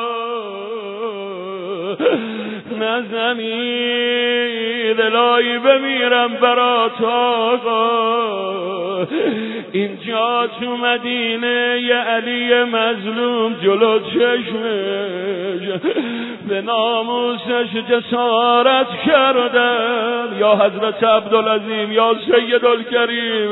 نزنید. الهی بمیرم برات آقا، اینجا تو مدینه ی علی مظلوم جلو چشمش به ناموسش جسارت کردن. یا حضرت عبدالعظیم، یا سید الکریم،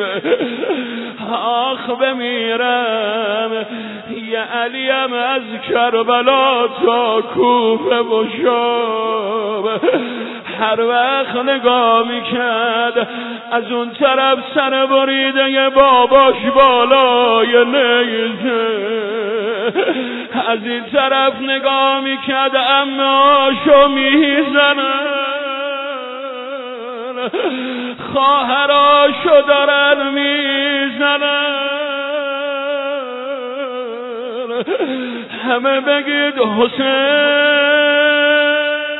آخ بمیرم ی علیم از کربلا تا کوفه و شام. هر وقت نگاه میکرد از اون طرف سر بریده ی باباش بالای نیزه، از این طرف نگاه میکرد اماشو میزنن، خواهراشو دارن میزنن. همه بگید حسین.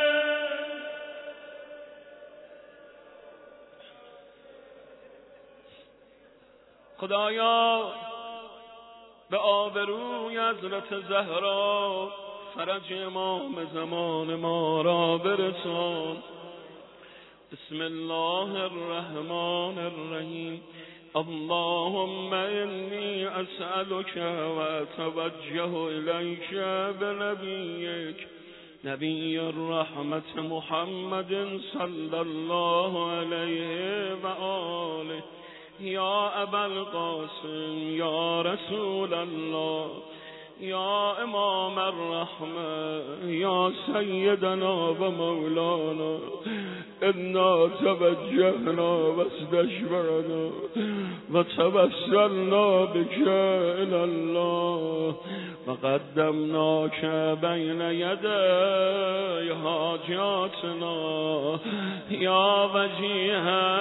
خدایا به آبروی حضرت زهرا فرج امام زمان ما را برسان. بسم الله الرحمن الرحیم. اللهم انی اسألك و اتوجه الیک بنبیک نبی الرحمت محمد صلی الله علیه و آله. یا ابا القاسم، یا رسول الله، یا امام الرحمه، یا سیدنا و مولانا، انا توجهنا و استشفعنا و توسلنا بك الى الله و قدمناک بین یدی حاجاتنا یا وجیها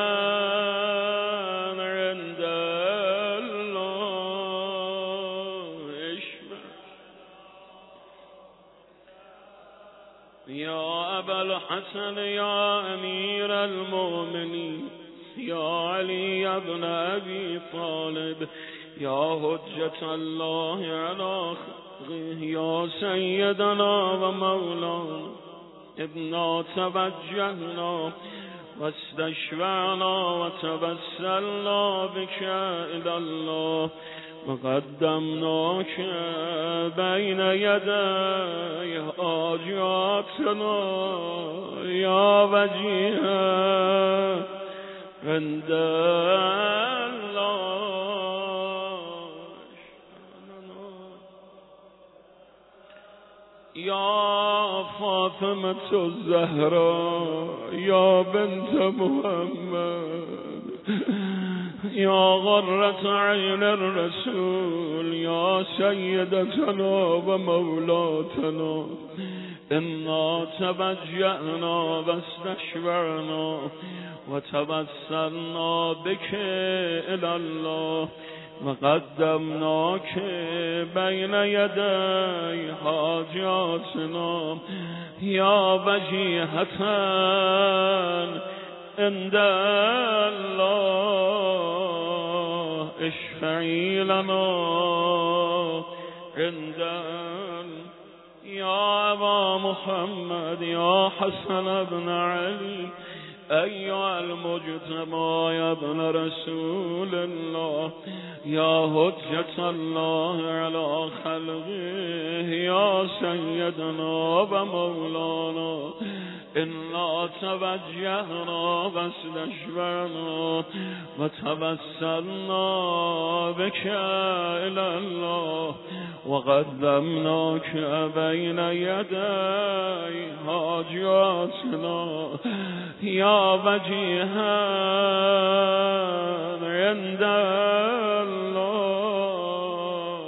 عند یا ابا الحسن، یا امیر المؤمنین، یا علی ابن ابی طالب، یا حجت الله علی خلقه، یا سیدنا و مولانا، ابنا توجهنا و استشفعنا و توسلنا بك الی الله و قدمناک بین یدی حاجاتنا یا وجیها عند الله. یا فاطمة الزهراء، یا بنت محمد، یا غرة عین الرسول، یا سیدتنا و مولاتنا، انا توجهنا و استشفعنا و توسلنا بك الی الله و قدمناک بین یدی حاجاتنا یا وجیهة عند الله اشفعی لنا عند يا أبا محمد يا حسن بن علي أيها المجتبى يا ابن رسول الله يا حجة الله على خلقه يا سيدنا ومولانا إنا توجهنا واستشفعنا وتوسلنا بك إلى الله وقدمناك بين يدي حاجاتنا يا وجيها عند الله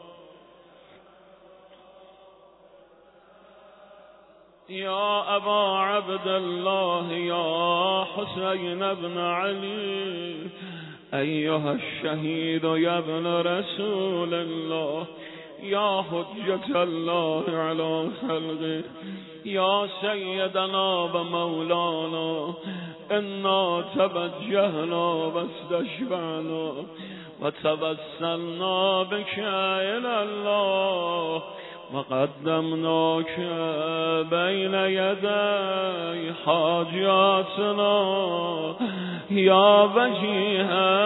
يا أبا عبد الله يا حسين بن علي أيها الشهيد يا ابن رسول الله يا حجة الله على خلقه يا سيدنا ومولانا إنا توجهنا واستشفعنا وتوسلنا بك إلى الله وقدمناك بين يدي حاجاتنا يا وجيها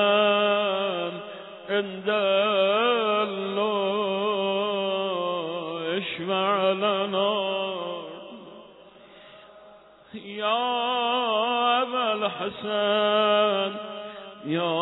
عند الله اشفع لنا يا أبا الحسن يا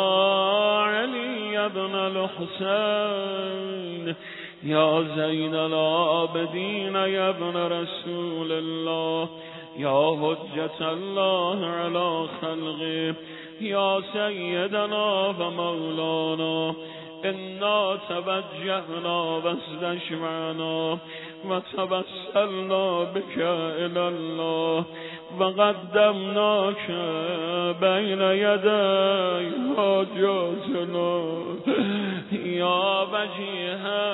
علي بن الحسين يا زين العابدين يا ابن رسول الله يا حجة الله على خلقه يا سيدنا ومولانا إنا توجهنا واستشفعنا وتوسلنا بك إلى الله وقدمناك بين يدي حاجاتنا يا وجيها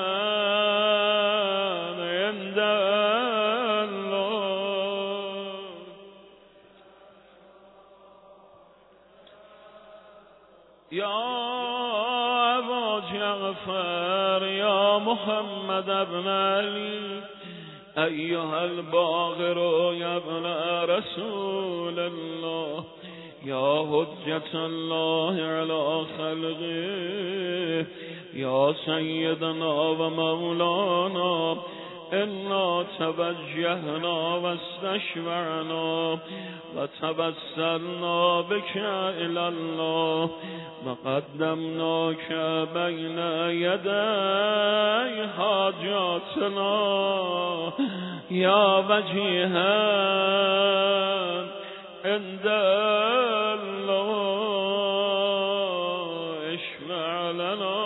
عند الله يا أبا جعفر يا محمد بن علي أيها الباغر يا ابن رسول الله يا حجة الله على خلقه يا سيدنا ومولانا إنا توجهنا واستشفعنا وتوسلنا بك إلى الله وقدمناك بين يدي حاجاتنا يا وجيها عند الله اشفع لنا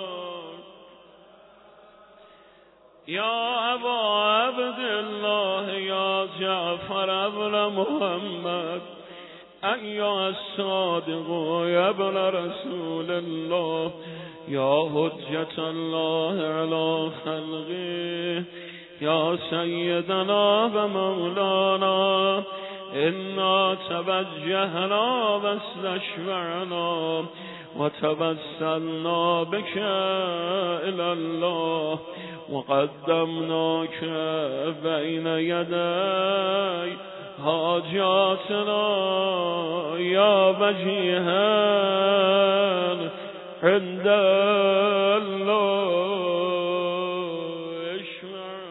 يا أبا عبد الله يا جعفر بن محمد أيها الصادق يا ابن رسول الله يا حجة الله على خلقه يا سيدنا ومولانا إنا توجهنا واستشفعنا وتوسلنا بك إلى الله وقدمناك بين يدي حاجاتنا يا وجيها عند الله اشفع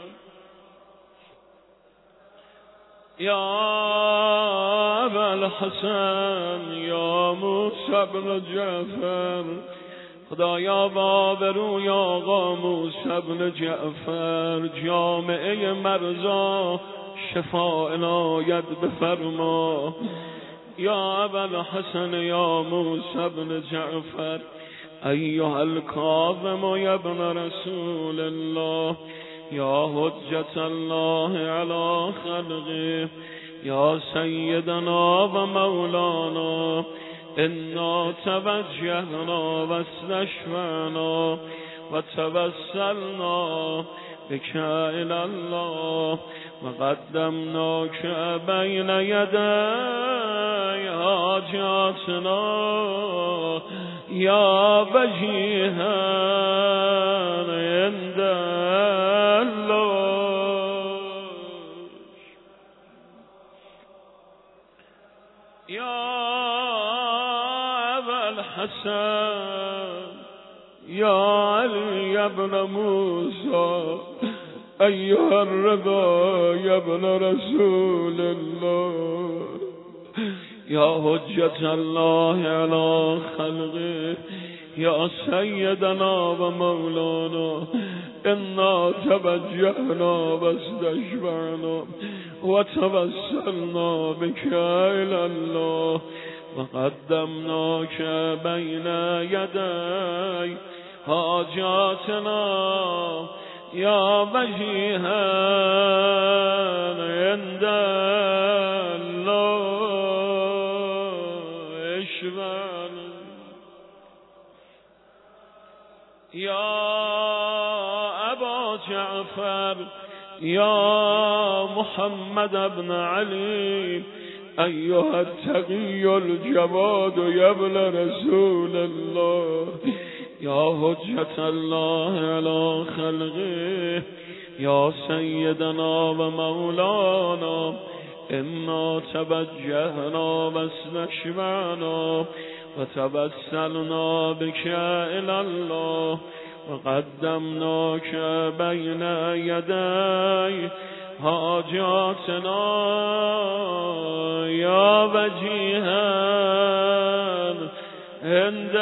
يا أبا الحسن يا موسى بن جعفر خدایا بابرو یا آقا موسی بن جعفر جامعه مرزا شفا عنایت بفرما یا ابا الحسن یا موسی بن جعفر ایها الکاظم یا ابن رسول الله یا حجة الله على خلقه یا سیدنا و مولانا إنا توجهنا واستشفعنا وتوسلنا بك إلى الله وقدمناك بين يدي حاجاتنا يا وجيها عند الله الحسن يا علي ابن موسى أيها الرضا يا ابن رسول الله يا حجة الله على خلقه يا سيدنا ومولانا إنا توجهنا واستشفعنا وتوسلنا بك إلى الله وقدمناك بين يدي حاجاتنا يا وجيها عند الله اشفعنا يا أبا جعفر يا محمد بن علي أيها التقي الجواد يا ابن رسول الله يا حجة الله على خلقه يا سيدنا ومولانا إنا توجهنا واستشفعنا وتوسلنا بك إلى الله وقدمناك بين يدي حاجاتنا يا وجيها عند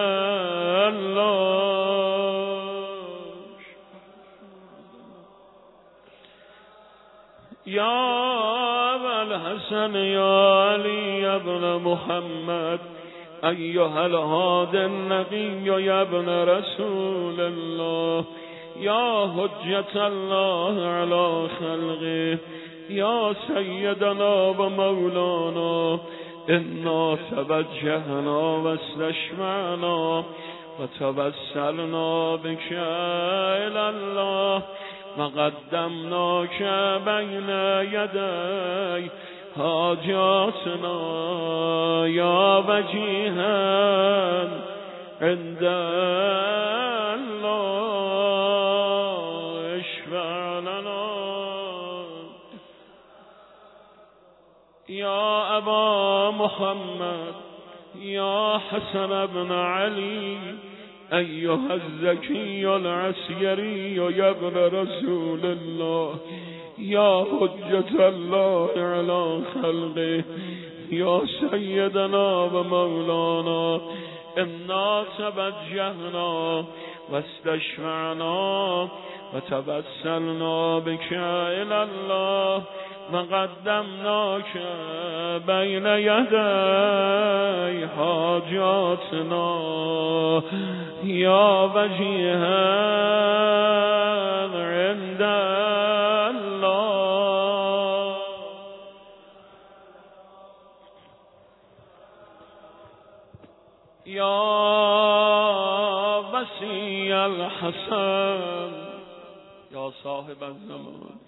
الله يا أبا الحسن يا علي بن محمد أيها الهادي النبي يا ابن رسول الله يا حجة الله على خلقه يا سيدنا ومولانا إنا توجهنا واستشفعنا وتوسلنا بك إلى الله وقدمناك بين يدي حاجاتنا يا وجيها عند الله اشفع لنا يا أبا محمد يا حسن بن علي أيها الزكي العسكري يا ابن رسول الله يا حجة الله على خلقه يا سيدنا ومولانا إنا توجهنا واستشفعنا وتوسلنا بك إلى الله وقدمناك بين يدي حاجاتنا يا وجيها عند الله يا وسيع الحسن يا صاحب الزمان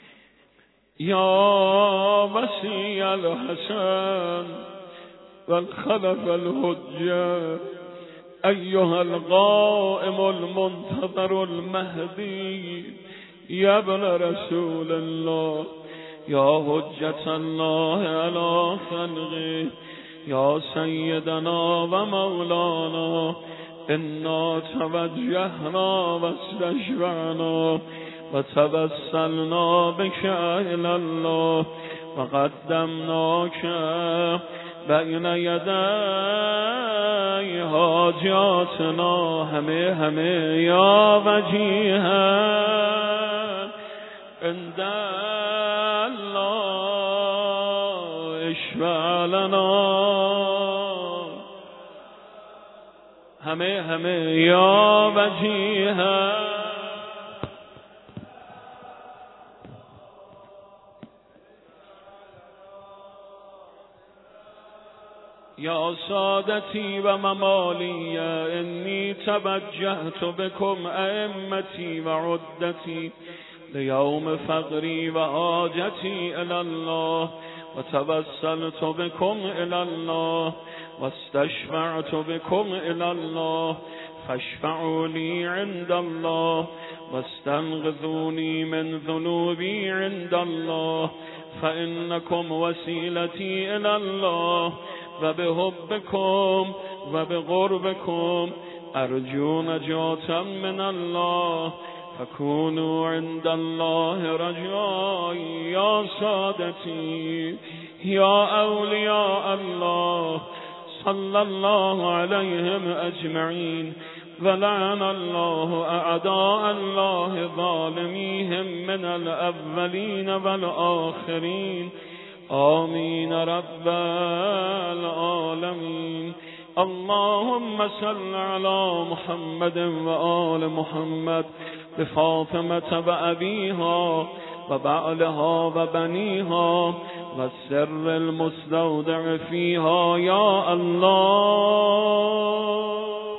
يا وسيع الحسن والخلف الحجة أيها القائم المنتظر المهدي يا ابن رسول الله يا حجة الله على خلقه يا سيدنا ومولانا إنا توجهنا واستشفعنا وتوسلنا بك إلى الله وقدمناك بين يدي حاجاتنا همه همه يا وجيها عند الله اشفع لنا همه همه يا وجيها يا سادتي وممالي إني توجهت بكم أئمتي وعدتي ليوم فقري وحاجتي إلى الله وتوسلت بكم إلى الله واستشفعت بكم إلى الله فاشفعوا لي عند الله واستنقذوني من ذنوبي عند الله فإنكم وسيلتي إلى الله و به حبکم و به قربکم ارجو نجاتا من الله فكونوا عند الله رجاء یا سادتی یا اولیاء الله صلی الله علیهم اجمعین ولعن الله اعداء الله ظالمیهم من الاولین والآخرین آمین رب العالمین. اللهم صل على محمد و آل محمد بفاطمة و ابیها و بعلها و بنیها و السر المستودع فیها یا الله.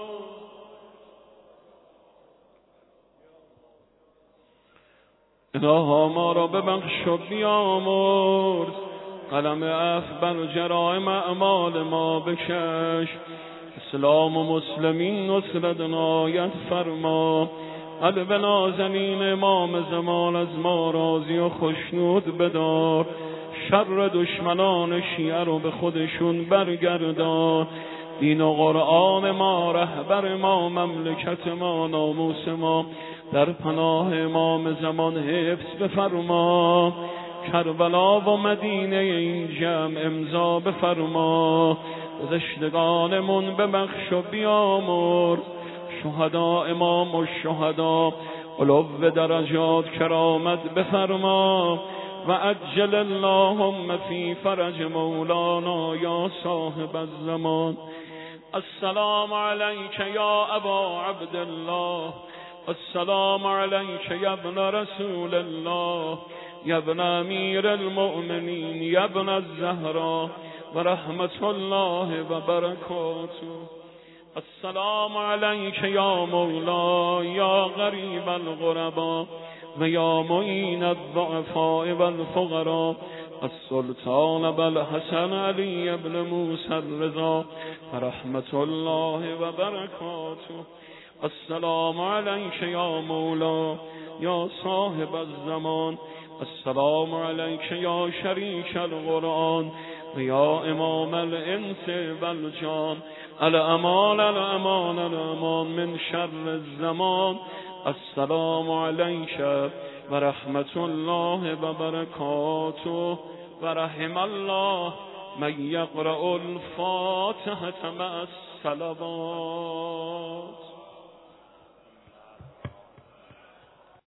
الها ما را ببخش و بیامرز، قلم عفو بر جرائم اعمال ما بکش، اسلام و مسلمین نصرت عنایت فرما، قلب نازنین امام زمان از ما راضی و خشنود بدار، شر دشمنان شیعه رو به خودشون برگردان، دین و قرآن ما رهبر ما مملکت ما ناموس ما در پناه امام زمان حفظ بفرما، کربلا و مدینه این جمع امضا بفرما، گذشتگانمون ببخش و بیامرز، شهدا امام و شهدا علو درجات کرامت بفرما و عجل اللهم فی فرج مولانا یا صاحب الزمان. السلام علیک یا ابا عبدالله، السلام علیک یا ابن رسول الله، یا ابن امیر المؤمنین، یا ابن الزهرا و رحمت الله و برکاته. السلام علیک یا مولا یا غریب الغربا و یا معین الضعفاء والفقراء السلطان بالحسن علی ابن موسی الرضا و رحمت الله و برکاته. السلام علیک یا مولا یا صاحب الزمان، السلام علیک یا شریک القرآن و یا امام الانس والجان، الامان الامان الامان من شر الزمان. السلام علیک و رحمت الله و برکاته و رحم الله من یقرأ الفاتحة مع الصلوات.